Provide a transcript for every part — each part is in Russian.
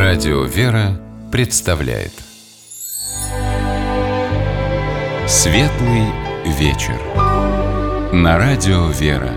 Радио «Вера» представляет Светлый вечер на Радио «Вера».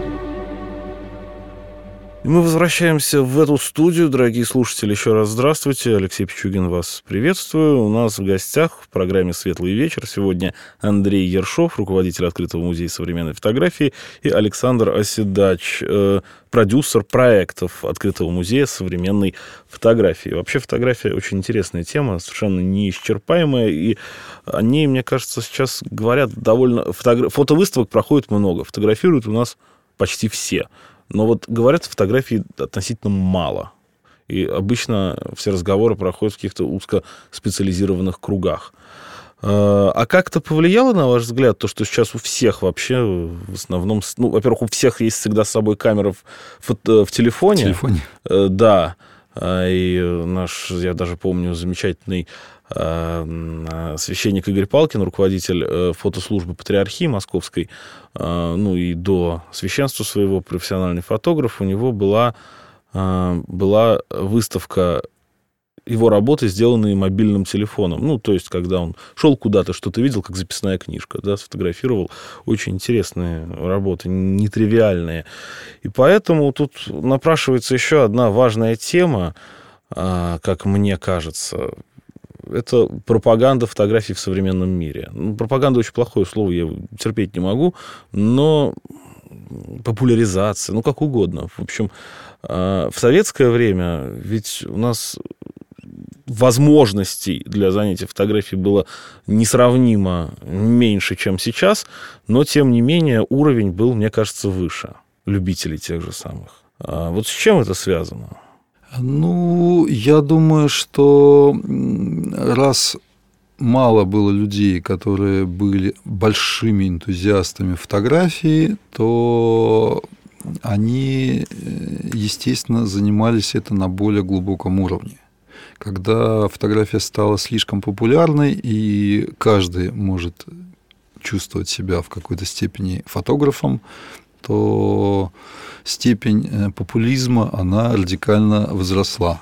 Мы возвращаемся в эту студию. Дорогие слушатели, еще раз здравствуйте. Алексей Пичугин вас приветствую. У нас в гостях в программе «Светлый вечер» сегодня Андрей Ершов, руководитель Открытого музея современной фотографии, и Александр Оседач, продюсер проектов Открытого музея современной фотографии. Вообще фотография очень интересная тема, совершенно неисчерпаемая, и о ней, мне кажется, сейчас говорят довольно... Фотовыставок проходит много, фотографируют у нас почти все. Но вот говорят, фотографий относительно мало. И обычно все разговоры проходят в каких-то узкоспециализированных кругах. А как-то повлияло, на ваш взгляд, то, что сейчас у всех вообще в основном... Ну, во-первых, у всех есть всегда с собой камера в телефоне. В телефоне? Да. И я даже помню, замечательный священник Игорь Палкин, руководитель фотослужбы Патриархии Московской, ну и до священства своего, профессиональный фотограф, у него была выставка его работы, сделанные мобильным телефоном. Ну, то есть, когда он шел куда-то, что-то видел, как записная книжка, да, сфотографировал. Очень интересные работы, нетривиальные. И поэтому тут напрашивается еще одна важная тема, как мне кажется. Это пропаганда фотографий в современном мире. Пропаганда очень плохое слово, я терпеть не могу, но популяризация, ну, как угодно. В общем, в советское время ведь у нас возможностей для занятия фотографией было несравнимо меньше, чем сейчас, но, тем не менее, уровень был, мне кажется, выше любителей тех же самых. Вот с чем это связано? Ну, я думаю, что раз мало было людей, которые были большими энтузиастами фотографии, то они, естественно, занимались это на более глубоком уровне. Когда фотография стала слишком популярной, и каждый может чувствовать себя в какой-то степени фотографом, то степень популизма, она радикально возросла.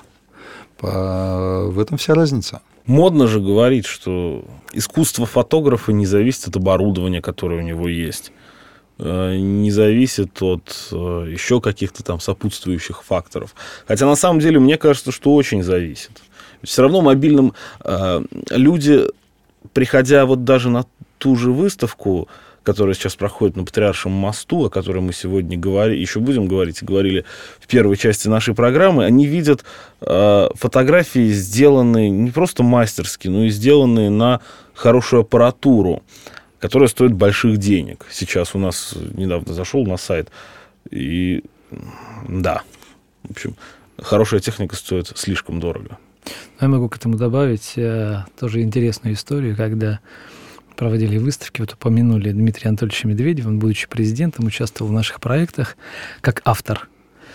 В этом вся разница. Модно же говорить, что искусство фотографа не зависит от оборудования, которое у него есть, не зависит от еще каких-то там сопутствующих факторов. Хотя на самом деле мне кажется, что очень зависит. Все равно мобильным люди, приходя вот даже на ту же выставку, которая сейчас проходит на Патриаршем мосту, о которой мы сегодня еще будем говорить, и говорили в первой части нашей программы, они видят фотографии, сделанные не просто мастерски, но и сделанные на хорошую аппаратуру, которая стоит больших денег. Сейчас у нас недавно зашел на сайт, и да, в общем, хорошая техника стоит слишком дорого. Я могу к этому добавить тоже интересную историю, когда проводили выставки, вот упомянули Дмитрия Анатольевича Медведева, он, будучи президентом, участвовал в наших проектах как автор.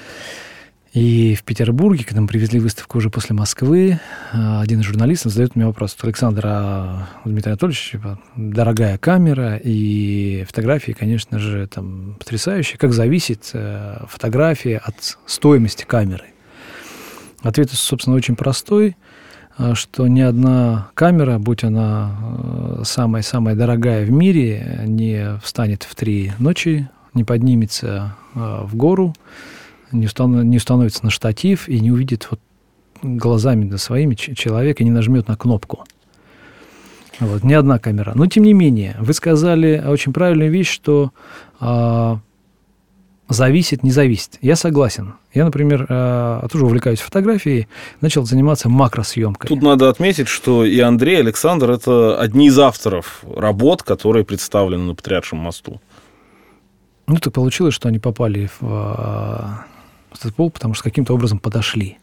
И в Петербурге, когда мы привезли выставку уже после Москвы, один из журналистов задает мне вопрос: Александр, Дмитрий Анатольевич, дорогая камера, и фотографии, конечно же, там потрясающие. Как зависит фотография от стоимости камеры? Ответ, собственно, очень простой, что ни одна камера, будь она самая-самая дорогая в мире, не встанет в 3 ночи, не поднимется в гору, не установится на штатив и не увидит вот глазами своими человека и не нажмет на кнопку. Вот, ни одна камера. Но, тем не менее, вы сказали очень правильную вещь, что зависит, не зависит. Я согласен. Я, например, тоже увлекаюсь фотографией, начал заниматься макросъемкой. Тут надо отметить, что и Андрей, и Александр – это одни из авторов работ, которые представлены на Патриаршем мосту. Ну, так получилось, что они попали в этот пол, потому что каким-то образом подошли.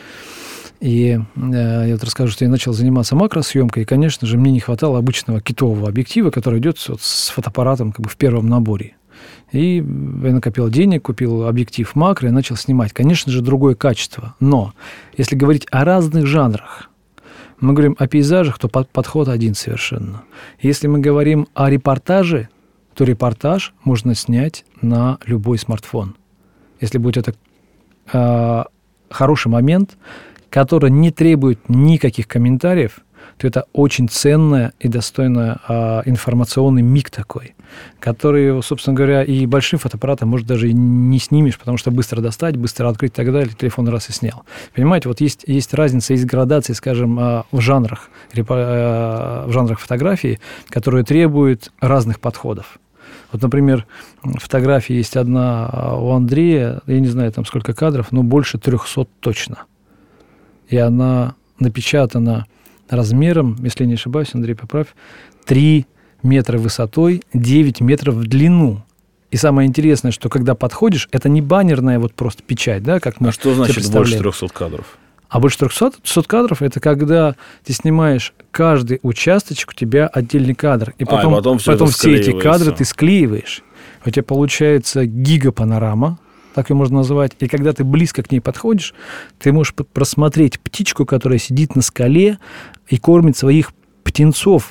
И я вот расскажу, что я начал заниматься макросъемкой, и, конечно же, мне не хватало обычного китового объектива, который идет вот с фотоаппаратом как бы в первом наборе. И я накопил денег, купил объектив макро и начал снимать. Конечно же, другое качество. Но если говорить о разных жанрах, мы говорим о пейзажах, то подход один совершенно. Если мы говорим о репортаже, то репортаж можно снять на любой смартфон. Если будет это хороший момент, которая не требует никаких комментариев, то это очень ценная и достойная информационный миг такой, который, собственно говоря, и большим фотоаппаратом, может, даже и не снимешь, потому что быстро достать, быстро открыть и так далее, телефон раз и снял. Понимаете, вот есть разница, есть градации, скажем, в жанрах фотографии, которые требуют разных подходов. Вот, например, фотография есть одна у Андрея, я не знаю, там сколько кадров, но больше 300 точно. И она напечатана размером, если не ошибаюсь, Андрей, поправь, 3 метра высотой, 9 метров в длину. И самое интересное, что когда подходишь, это не баннерная вот просто печать, да, как мы что значит больше 300 кадров? А больше 300 кадров – это когда ты снимаешь каждый участочек, у тебя отдельный кадр. И потом все эти кадры ты склеиваешь. У тебя получается гигапанорама, так ее можно назвать. И когда ты близко к ней подходишь, ты можешь просмотреть птичку, которая сидит на скале и кормит своих птенцов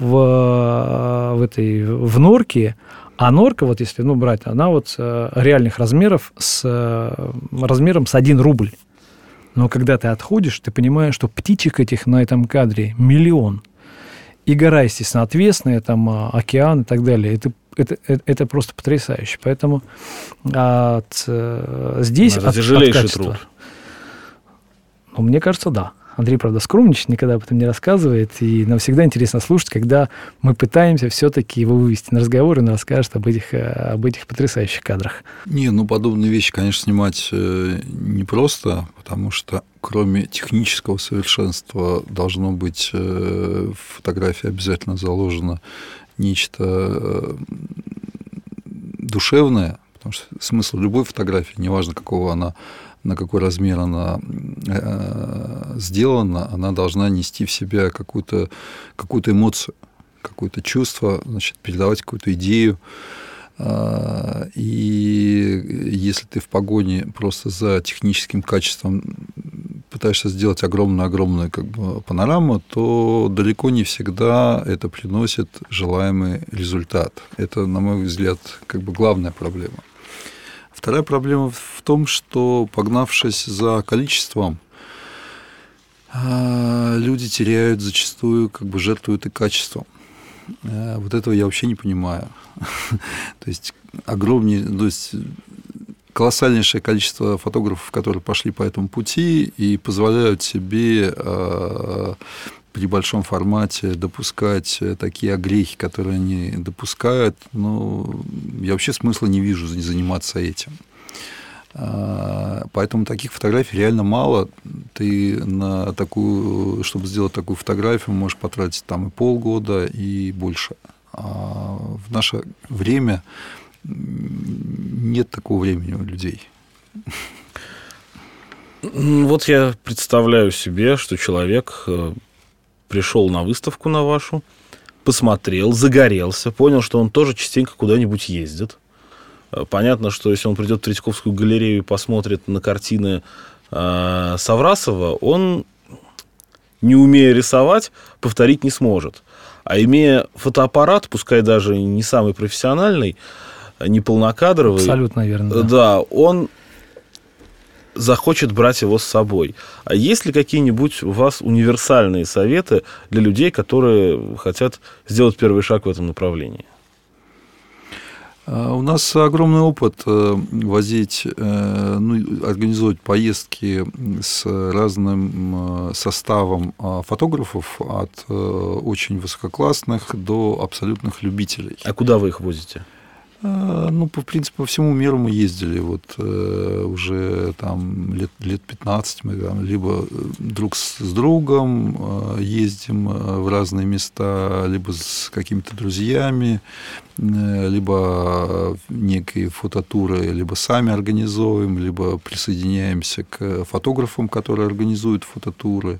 в норке. А норка, вот если брать, она вот реальных размеров размером с 1 рубль. Но когда ты отходишь, ты понимаешь, что птичек этих на этом кадре 1 миллион. И гора, естественно, отвесная, там океан и так далее. Это просто потрясающе. Поэтому здесь это тяжелейший труд. Ну, мне кажется, да. Андрей, правда, скромничает, никогда об этом не рассказывает, и нам всегда интересно слушать, когда мы пытаемся все-таки его вывести на разговор, и он расскажет об этих потрясающих кадрах. Подобные вещи, конечно, снимать непросто, потому что кроме технического совершенства должно быть в фотографии обязательно заложено нечто душевное, потому что смысл любой фотографии, неважно, какого она, на какой размер она сделана, она должна нести в себя какую-то эмоцию, какое-то чувство, передавать какую-то идею. И если ты в погоне просто за техническим качеством пытаешься сделать огромную панораму, то далеко не всегда это приносит желаемый результат. Это, на мой взгляд, главная проблема. Вторая проблема в том, что, погнавшись за количеством, люди теряют зачастую, жертвуют и качеством. Вот этого я вообще не понимаю. То есть колоссальнейшее количество фотографов, которые пошли по этому пути и позволяют себе при большом формате допускать такие огрехи, которые они допускают, я вообще смысла не вижу заниматься этим. Поэтому таких фотографий реально мало. Ты чтобы сделать такую фотографию, можешь потратить и полгода, и больше. А в наше время нет такого времени у людей. Вот я представляю себе, что человек пришел на выставку на вашу, посмотрел, загорелся, понял, что он тоже частенько куда-нибудь ездит. Понятно, что если он придет в Третьяковскую галерею и посмотрит на картины Саврасова, он, не умея рисовать, повторить не сможет. А имея фотоаппарат, пускай даже не самый профессиональный, не полнокадровый, абсолютно верно, да, он захочет брать его с собой. А есть ли какие-нибудь у вас универсальные советы для людей, которые хотят сделать первый шаг в этом направлении? У нас огромный опыт организовывать поездки с разным составом фотографов, от очень высококлассных до абсолютных любителей. А куда вы их возите? В принципе, по всему миру мы ездили. Уже лет 15 мы либо друг с другом ездим в разные места, либо с какими-то друзьями, либо некие фототуры, либо сами организовываем, либо присоединяемся к фотографам, которые организуют фототуры.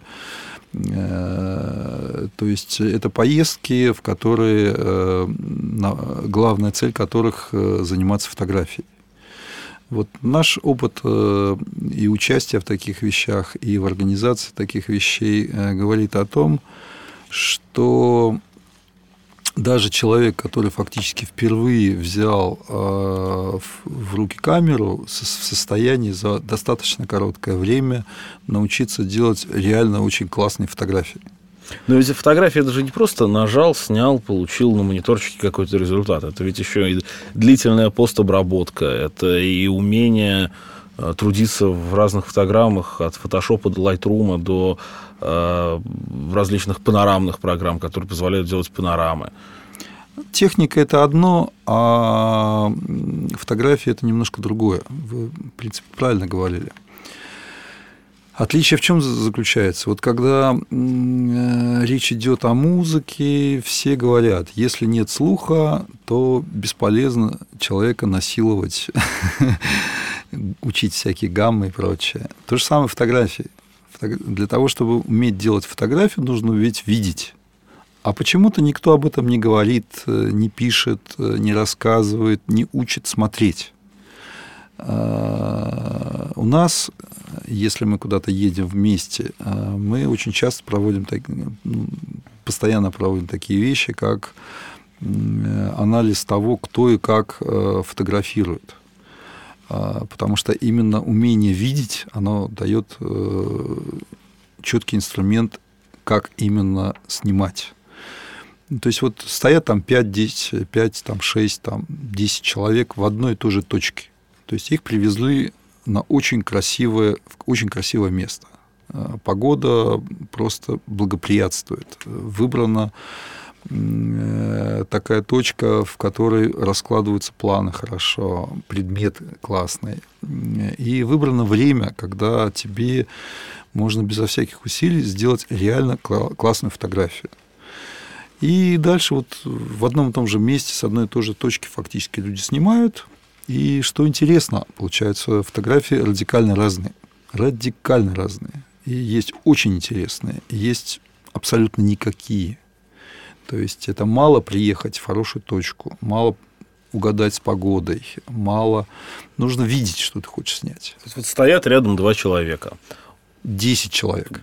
То есть это поездки, в которые главная цель которых заниматься фотографией. Вот наш опыт и участие в таких вещах, и в организации таких вещей говорит о том, что даже человек, который фактически впервые взял в руки камеру, в состоянии за достаточно короткое время научиться делать реально очень классные фотографии. Но ведь фотография – это же не просто нажал, снял, получил на мониторчике какой-то результат. Это ведь еще и длительная постобработка, это и умение трудиться в разных фотограммах, от фотошопа до лайтрума, до различных панорамных программ, которые позволяют делать панорамы. Техника – это одно, а фотография – это немножко другое. Вы, в принципе, правильно говорили. Отличие в чем заключается? Вот когда речь идет о музыке, все говорят, если нет слуха, то бесполезно человека насиловать, учить всякие гаммы и прочее. То же самое в фотографии. Для того, чтобы уметь делать фотографию, нужно уметь видеть. А почему-то никто об этом не говорит, не пишет, не рассказывает, не учит смотреть. У нас, если мы куда-то едем вместе, мы очень часто постоянно проводим такие вещи, как анализ того, кто и как фотографирует. Потому что именно умение видеть, оно дает четкий инструмент, как именно снимать. То есть вот стоят там 5, 6, 10 человек в одной и той же точке. То есть их привезли на очень красивое место. Погода просто благоприятствует. Выбрана такая точка, в которой раскладываются планы хорошо, предмет классный. И выбрано время, когда тебе можно безо всяких усилий сделать реально классную фотографию. И дальше вот в одном и том же месте, с одной и той же точки фактически люди снимают. И что интересно, получается, фотографии радикально разные. Радикально разные. И есть очень интересные, есть абсолютно никакие. То есть это мало приехать в хорошую точку, мало угадать с погодой, мало... Нужно видеть, что ты хочешь снять. То есть вот стоят рядом 2 человека. 10 человек.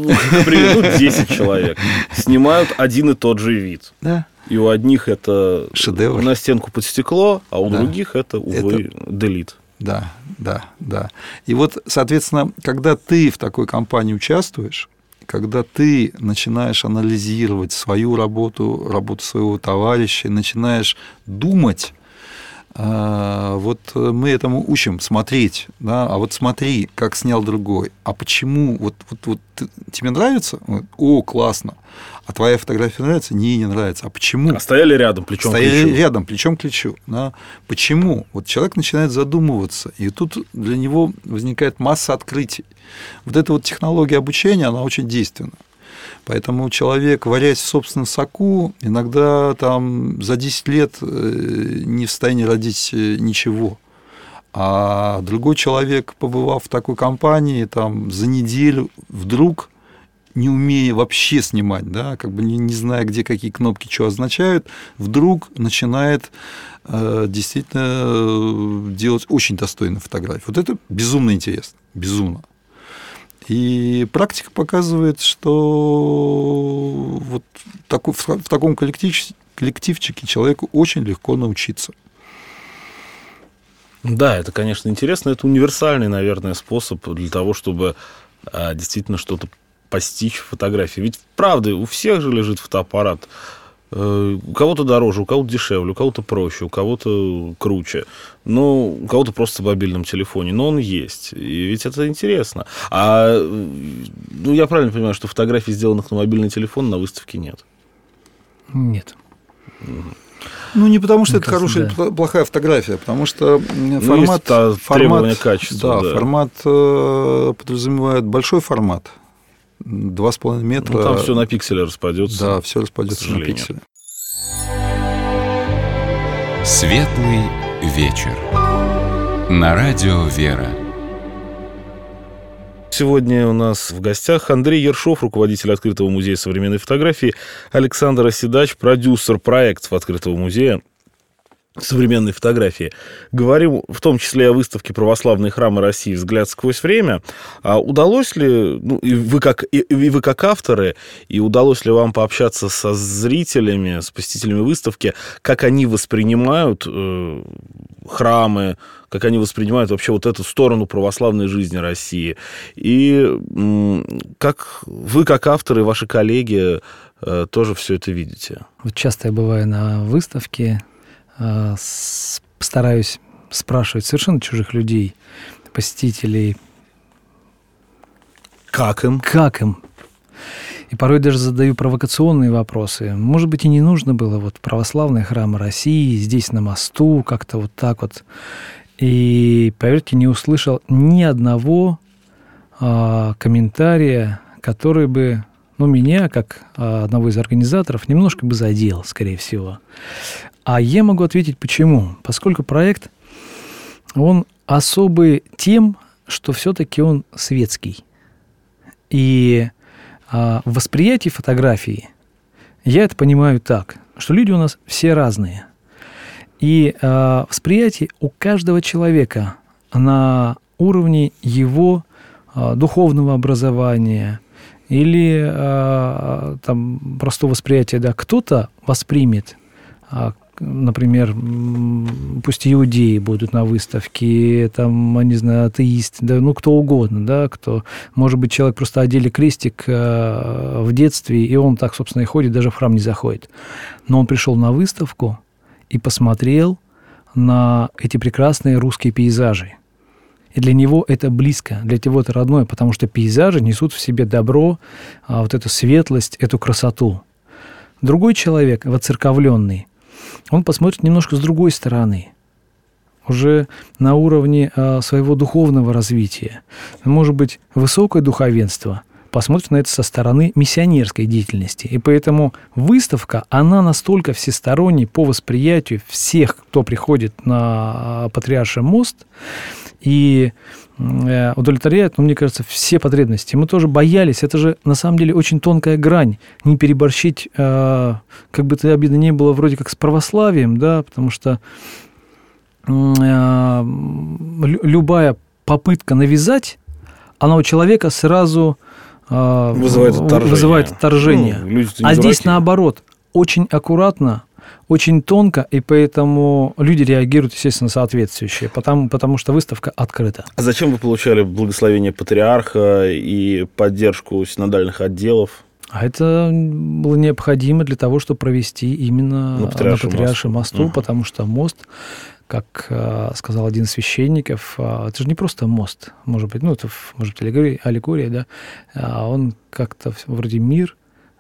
10 человек. Снимают один и тот же вид. Да. И у одних это шедевр. На стенку под стекло, а у других это, увы, делит. Да. И вот, соответственно, когда ты в такой компании участвуешь, когда ты начинаешь анализировать свою работу, работу своего товарища, начинаешь думать, вот мы этому учим смотреть, да, а вот смотри, как снял другой, а почему, вот тебе нравится? О, классно, а твоя фотография нравится? Не нравится, а почему? А стояли рядом, плечом к плечу. Стояли рядом, плечом к плечу, да. Почему? Вот человек начинает задумываться, и тут для него возникает масса открытий. Вот эта вот технология обучения, она очень действенна. Поэтому человек, варясь в собственном соку, иногда там за 10 лет не в состоянии родить ничего. А другой человек, побывав в такой компании, там, за неделю вдруг, не умея вообще снимать, да, как бы не зная, где какие кнопки что означают, вдруг начинает действительно делать очень достойную фотографию. Вот это безумно интересно, безумно. И практика показывает, что вот в таком коллективчике человеку очень легко научиться. Да, это, конечно, интересно. Это универсальный, наверное, способ для того, чтобы действительно что-то постичь в фотографии. Ведь, правда, у всех же лежит фотоаппарат. У кого-то дороже, у кого-то дешевле, у кого-то проще, у кого-то круче. Ну, у кого-то просто в мобильном телефоне. Но он есть. И ведь это интересно. Ну, я правильно понимаю, что фотографий, сделанных на мобильный телефон, на выставке нет? Нет. Ну, не потому, что это хорошая или плохая фотография, а потому что формат... требования качества. Да, формат подразумевает большой формат. 2,5 метра. Ну, там все на пиксели распадется. Да, все распадется на пиксели. Светлый вечер. На радио «Вера». Сегодня у нас в гостях Андрей Ершов, руководитель Открытого музея современной фотографии, Александр Оседач, продюсер проектов Открытого музея. современной фотографии. Говорим в том числе о выставке «Православные храмы России. Взгляд сквозь время». А удалось ли, и вы как авторы, и удалось ли вам пообщаться со зрителями, с посетителями выставки, как они воспринимают храмы, как они воспринимают вообще вот эту сторону православной жизни России? И как вы, как авторы, и ваши коллеги тоже все это видите? Вот часто я бываю на выставке, стараюсь спрашивать совершенно чужих людей, посетителей. Как им? И порой даже задаю провокационные вопросы. Может быть, и не нужно было вот православные храмы России, здесь на мосту, как-то вот так вот. И, поверьте, не услышал ни одного комментария, который бы, меня, как одного из организаторов, немножко бы задел, скорее всего. А я могу ответить, почему. Поскольку проект, он особый тем, что все-таки он светский. И в восприятии фотографии я это понимаю так, что люди у нас все разные. И восприятие у каждого человека на уровне его духовного образования или там простого восприятия, да, кто-то воспримет, например, пусть иудеи будут на выставке, там, не знаю, атеисты, да, кто угодно, да, кто, может быть, человек просто одели крестик в детстве, и он так, собственно, и ходит, даже в храм не заходит. Но он пришел на выставку и посмотрел на эти прекрасные русские пейзажи. И для него это близко, для него это родное, потому что пейзажи несут в себе добро, вот эту светлость, эту красоту. Другой человек, воцерковленный, он посмотрит немножко с другой стороны, уже на уровне своего духовного развития. Может быть, высокое духовенство посмотрит на это со стороны миссионерской деятельности. И поэтому выставка, она настолько всесторонняя по восприятию всех, кто приходит на Патриарший мост, и удовлетворяет, мне кажется, все потребности. Мы тоже боялись, это же на самом деле очень тонкая грань, не переборщить, как бы это обидно ни было, вроде как с православием, да, потому что любая попытка навязать, она у человека сразу вызывает отторжение. А здесь наоборот, очень аккуратно, очень тонко, и поэтому люди реагируют, естественно, соответствующе, потому что выставка открыта. А зачем вы получали благословение патриарха и поддержку синодальных отделов? А это было необходимо для того, чтобы провести именно на Патриаршем мосту, потому что мост, как сказал один из священников, это же не просто мост, может быть, это может быть аллегория, да, он как-то вроде мир,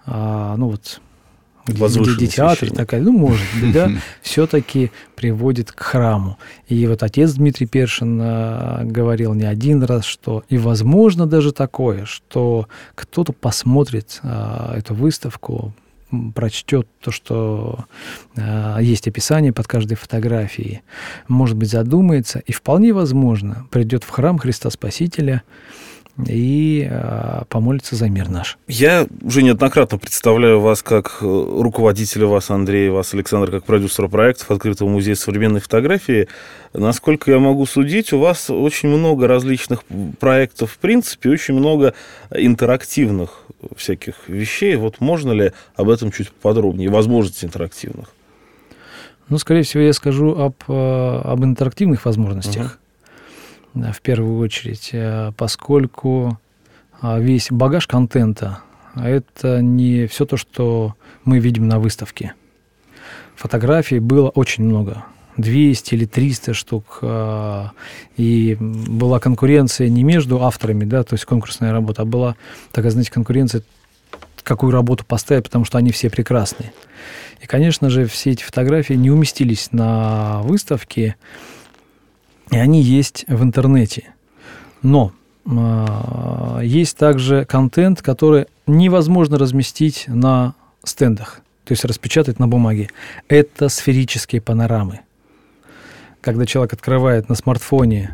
где театр такая, может быть, да, все-таки приводит к храму. И вот отец Дмитрий Першин говорил не один раз, что и возможно даже такое, что кто-то посмотрит эту выставку, прочтет то, что есть описание под каждой фотографией, может быть, задумается, и вполне возможно придет в храм Христа Спасителя и помолится за мир наш. Я уже неоднократно представляю вас как руководителя, вас, Андрей, вас, Александр, как продюсера проектов Открытого музея современной фотографии. Насколько я могу судить, у вас очень много различных проектов, в принципе, очень много интерактивных всяких вещей. Вот можно ли об этом чуть подробнее, возможностей интерактивных? Скорее всего, я скажу об интерактивных возможностях. В первую очередь, поскольку весь багаж контента – это не все то, что мы видим на выставке. Фотографий было очень много, 200 или 300 штук, и была конкуренция не между авторами, да, то есть конкурсная работа, а была такая, знаете, конкуренция, какую работу поставить, потому что они все прекрасные. И, конечно же, все эти фотографии не уместились на выставке, и они есть в интернете. Но есть также контент, который невозможно разместить на стендах, то есть распечатать на бумаге. Это сферические панорамы. Когда человек открывает на смартфоне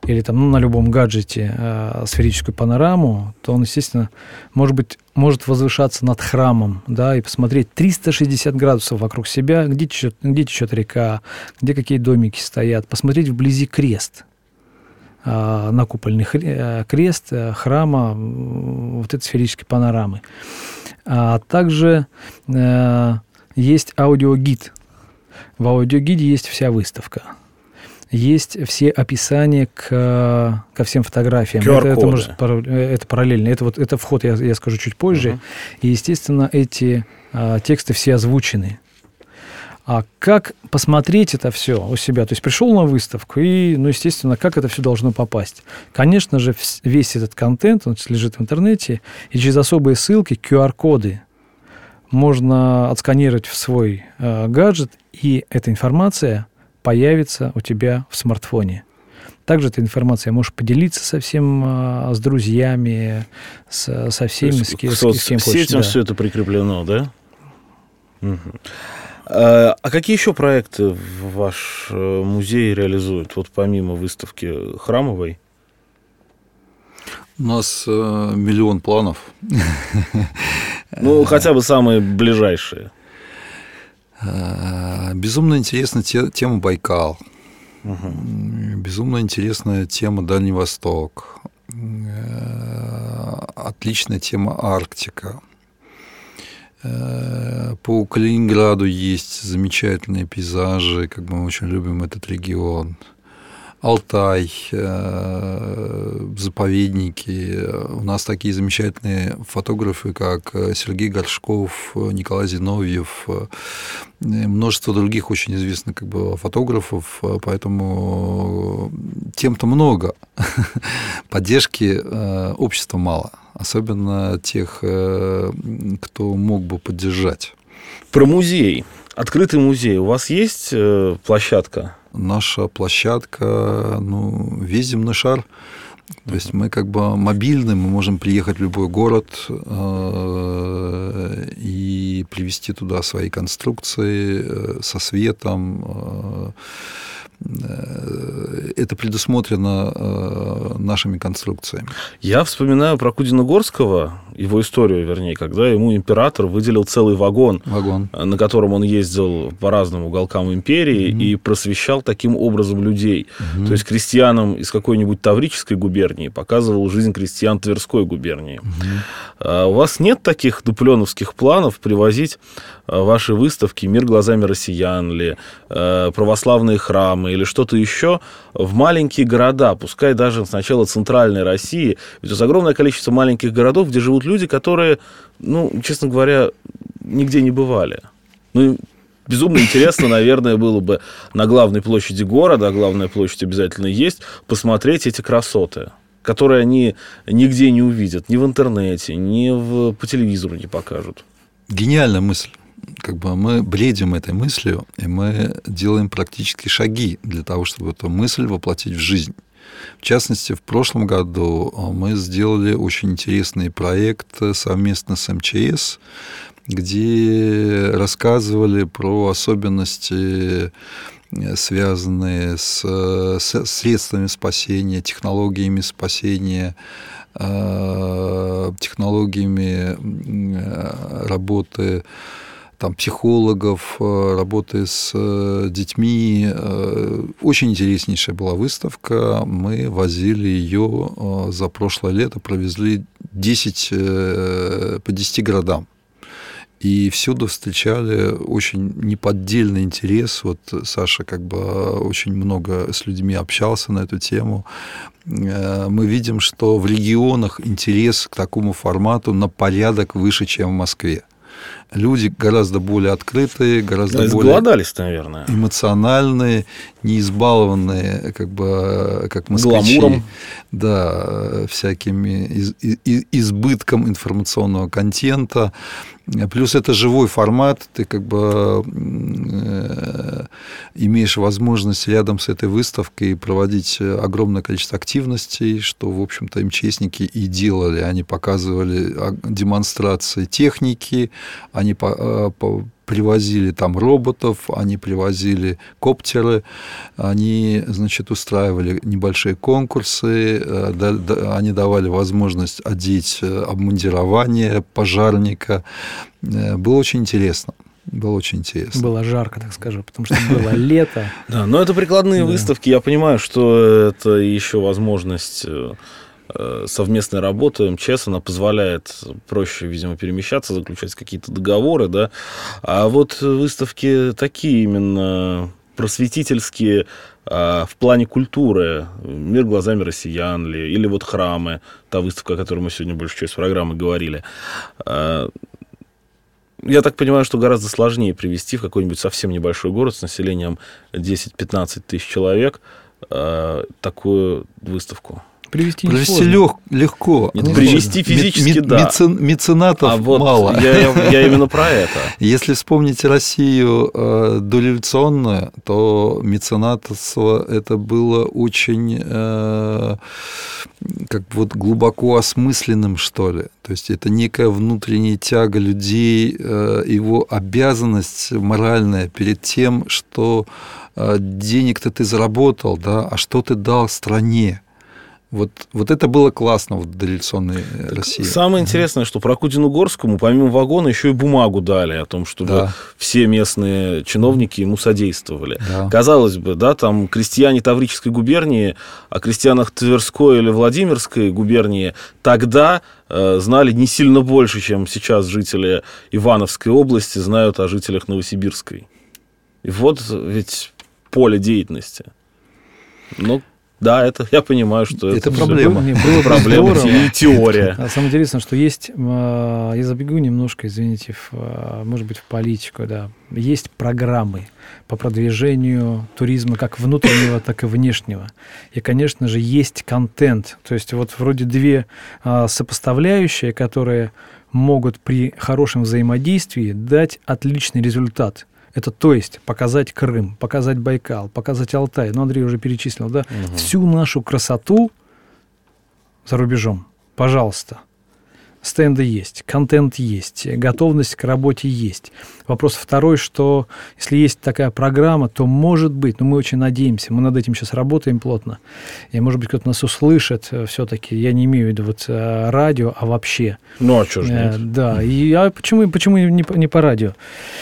или там, на любом гаджете сферическую панораму, то он, естественно, может возвышаться над храмом, да, и посмотреть 360 градусов вокруг себя, где течет река, где какие домики стоят, посмотреть вблизи крест, накупольный крест храма вот этой сферической панорамы. А также есть аудиогид. В аудиогиде есть вся выставка. Есть все описания ко всем фотографиям. Это параллельно. Это вход, я скажу чуть позже. И, естественно, эти тексты все озвучены. А как посмотреть это все у себя? То есть пришел на выставку, и, естественно, как это все должно попасть? Конечно же, весь этот контент, он лежит в интернете, и через особые ссылки, QR-коды, можно отсканировать в свой гаджет, и эта информация появится у тебя в смартфоне. Также эта информация можешь поделиться с друзьями, со всеми, с кем хочешь. В сетям все это прикреплено, да? Угу. А какие еще проекты ваш музей реализует, вот помимо выставки храмовой? У нас миллион планов. Хотя бы самые ближайшие. Безумно интересна тема Байкал. Безумно интересная тема Дальний Восток. Отличная тема Арктика. По Калининграду есть замечательные пейзажи, мы очень любим этот регион. Алтай, заповедники. У нас такие замечательные фотографы, как Сергей Горшков, Николай Зиновьев, множество других очень известных фотографов, поэтому тем-то много. Поддержки общества мало, особенно тех, кто мог бы поддержать. Про музей. Открытый музей. У вас есть площадка? Наша площадка, весь земной шар. То есть мы мобильны, мы можем приехать в любой город и привезти туда свои конструкции со светом. Это предусмотрено нашими конструкциями. Я вспоминаю про Кудина-Горского, его историю, вернее, когда ему император выделил целый вагон, на котором он ездил по разным уголкам империи и просвещал таким образом людей. То есть крестьянам из какой-нибудь Таврической губернии показывал жизнь крестьян Тверской губернии. А у вас нет таких наполеоновских планов привозить ваши выставки «Мир глазами россиян» или православные храмы или что-то еще в маленькие города, пускай даже сначала центральной России? Ведь у нас огромное количество маленьких городов, где живут люди, которые, честно говоря, нигде не бывали. Безумно интересно, наверное, было бы на главной площади города, а главная площадь обязательно есть, посмотреть эти красоты, которые они нигде не увидят, ни в интернете, ни по телевизору не покажут. Гениальная мысль. Мы бредим этой мыслью, и мы делаем практически шаги для того, чтобы эту мысль воплотить в жизнь. В частности, в прошлом году мы сделали очень интересный проект совместно с МЧС, где рассказывали про особенности, связанные с средствами спасения, технологиями спасения, технологиями работы психологов, работы с детьми. Очень интереснейшая была выставка. Мы возили ее за прошлое лето, провезли по 10 городам. И всюду встречали очень неподдельный интерес. Саша очень много с людьми общался на эту тему. Мы видим, что в регионах интерес к такому формату на порядок выше, чем в Москве. Люди гораздо более открытые, гораздо более наверное, эмоциональные, не избалованные, как москвичи, гламуром, всякими избытком информационного контента. Плюс это живой формат, ты имеешь возможность рядом с этой выставкой проводить огромное количество активностей, что, в общем-то, МЧСники и делали. Они показывали демонстрации техники, они привозили там роботов, они привозили коптеры, они, значит, устраивали небольшие конкурсы, они давали возможность одеть обмундирование пожарника. Было очень интересно. Было очень интересно. Было жарко, так скажу, потому что было лето. Да, но это прикладные выставки. Я понимаю, что это еще возможность совместной работы. МЧС, она позволяет проще, видимо, перемещаться, заключать какие-то договоры, да. А вот выставки такие именно просветительские в плане культуры, «Мир глазами россиян» или вот «Храмы», та выставка, о которой мы сегодня большую часть программы говорили. Я так понимаю, что гораздо сложнее привести в какой-нибудь совсем небольшой город с населением 10-15 тысяч человек такую выставку. Привести легко. Нет, привести физически, да. Меценатов вот мало. Я именно про это. Если вспомнить Россию дореволюционную, то меценатство это было очень как вот глубоко осмысленным, что ли. То есть это некая внутренняя тяга людей, его обязанность моральная перед тем, что денег-то ты заработал, да, а что ты дал стране. Вот это было классно в дореволюционной России. Самое интересное, что Прокудину-Горскому помимо вагона еще и бумагу дали о том, чтобы все местные чиновники ему содействовали. Да. Казалось бы, да, там крестьяне Таврической губернии о крестьянах Тверской или Владимирской губернии тогда знали не сильно больше, чем сейчас жители Ивановской области знают о жителях Новосибирской. И вот ведь поле деятельности. Но да, это я понимаю, что это проблема. Было проблема и теория. Самое интересное, что есть, я забегу немножко, извините, может быть, в политику, да, есть программы по продвижению туризма как внутреннего, так и внешнего. И, конечно же, есть контент. То есть вот вроде две сопоставляющие, которые могут при хорошем взаимодействии дать отличный результат. Это то есть показать Крым, показать Байкал, показать Алтай. Ну, Андрей уже перечислил, да? Угу. Всю нашу красоту за рубежом. Пожалуйста. Стенды есть, контент есть, готовность к работе есть. Вопрос второй, что если есть такая программа, то может быть, но мы очень надеемся, мы над этим сейчас работаем плотно, и, может быть, кто-то нас услышит все-таки, я не имею в виду вот радио, а вообще. Ну, а что же нет? Да, почему не по радио?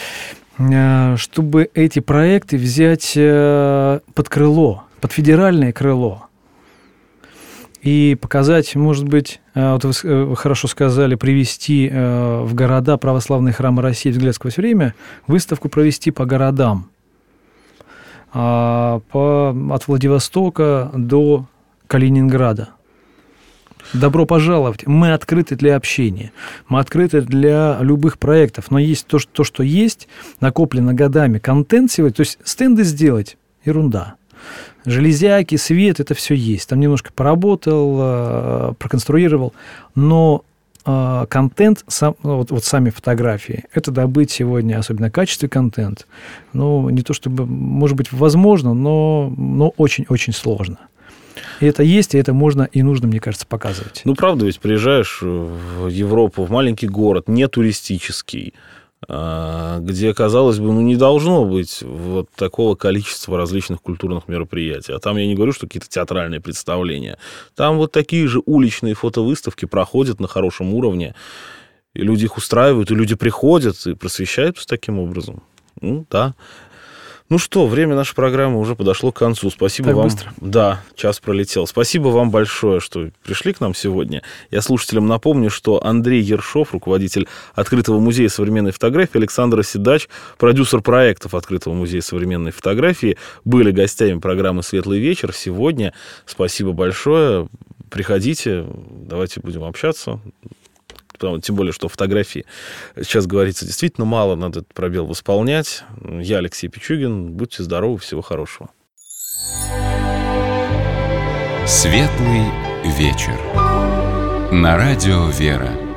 Чтобы эти проекты взять под крыло, под федеральное крыло и показать, может быть, вот вы хорошо сказали, привести в города православные храмы России в взглядское время, выставку провести по городам, от Владивостока до Калининграда. Добро пожаловать. Мы открыты для общения. Мы открыты для любых проектов. Но есть то, что есть, накоплено годами. Контент сегодня, то есть стенды сделать – ерунда. Железяки, свет – это все есть. Там немножко поработал, проконструировал. Но контент, вот сами фотографии, это добыть сегодня, особенно качественный контент. Ну, не то чтобы, может быть, возможно, но очень-очень сложно. И это есть, и это можно и нужно, мне кажется, показывать. Ну, правда, ведь приезжаешь в Европу, в маленький город, не туристический, где, казалось бы, не должно быть вот такого количества различных культурных мероприятий. А там я не говорю, что какие-то театральные представления. Там вот такие же уличные фотовыставки проходят на хорошем уровне, и люди их устраивают, и люди приходят и просвещаются таким образом. Ну, да. Ну что, время нашей программы уже подошло к концу. Спасибо так вам. Быстро? Да, час пролетел. Спасибо вам большое, что пришли к нам сегодня. Я слушателям напомню, что Андрей Ершов, руководитель Открытого музея современной фотографии, Александр Оседач, продюсер проектов Открытого музея современной фотографии, были гостями программы «Светлый вечер» сегодня. Спасибо большое. Приходите, давайте будем общаться. Тем более, что фотографии, сейчас говорится, действительно мало, надо этот пробел восполнять. Я Алексей Пичугин. Будьте здоровы, всего хорошего. Светлый вечер. На радио «Вера».